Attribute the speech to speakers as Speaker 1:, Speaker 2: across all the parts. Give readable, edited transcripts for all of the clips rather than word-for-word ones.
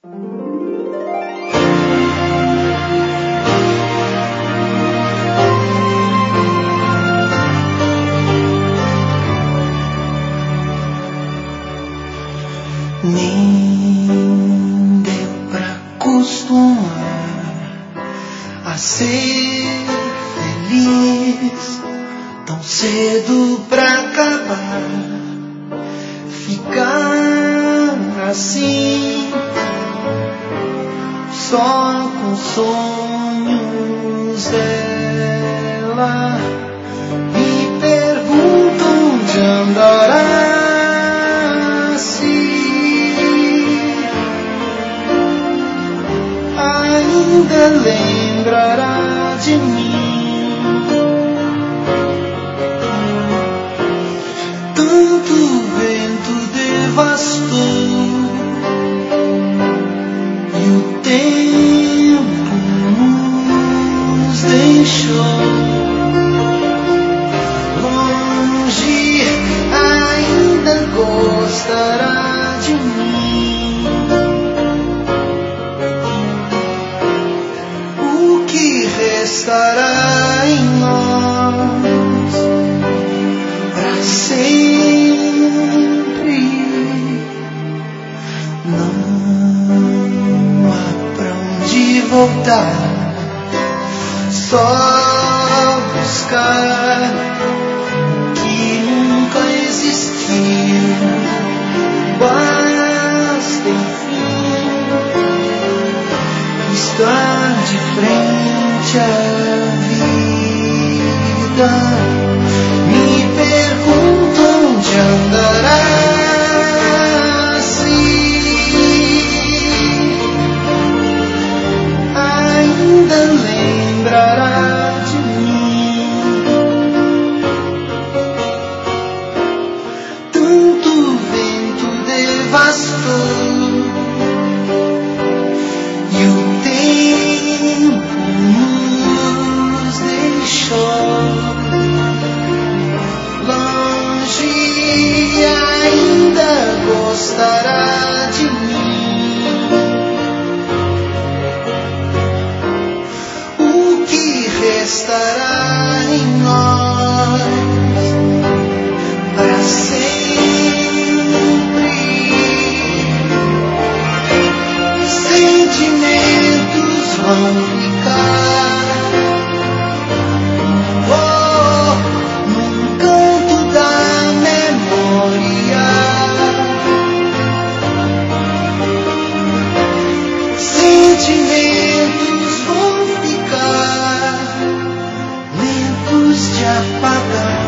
Speaker 1: Nem deu pra acostumar a ser feliz tão cedo pra acabar, ficar assim só com sonhos dela. Me pergunto onde andará. Ainda lembrará de mim. Tanto vento devastou e o tempo nos deixou longe. Ainda gostará de mim. Estará em nós pra sempre. Não há pra onde voltar, só buscar que nunca existiu. Basta enfim estar de frente à vida. Me pergunto onde andará assim. Ainda lembrará de mim. Tanto vento devastou e o tempo nos deixou longe. Ainda gostará de mim. O que restará em nós para sempre? Sentimentos vão ficar num canto da memória. Sentimentos vão ficar lentos de apagar.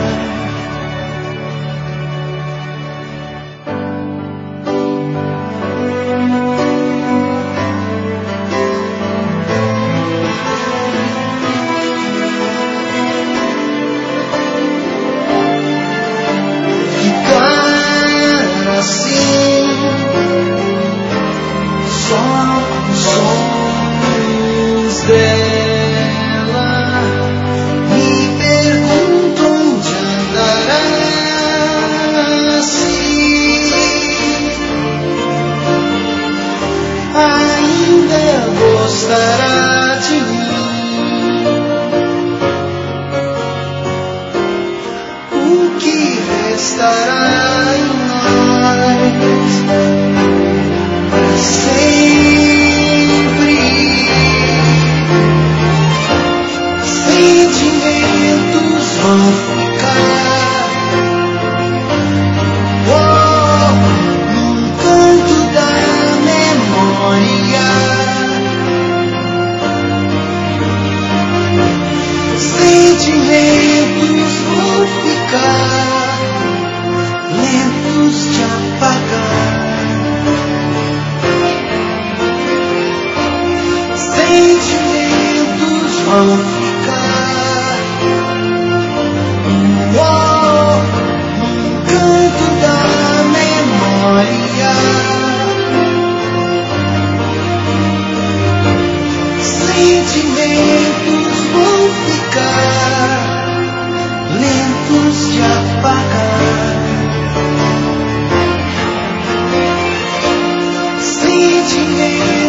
Speaker 1: nem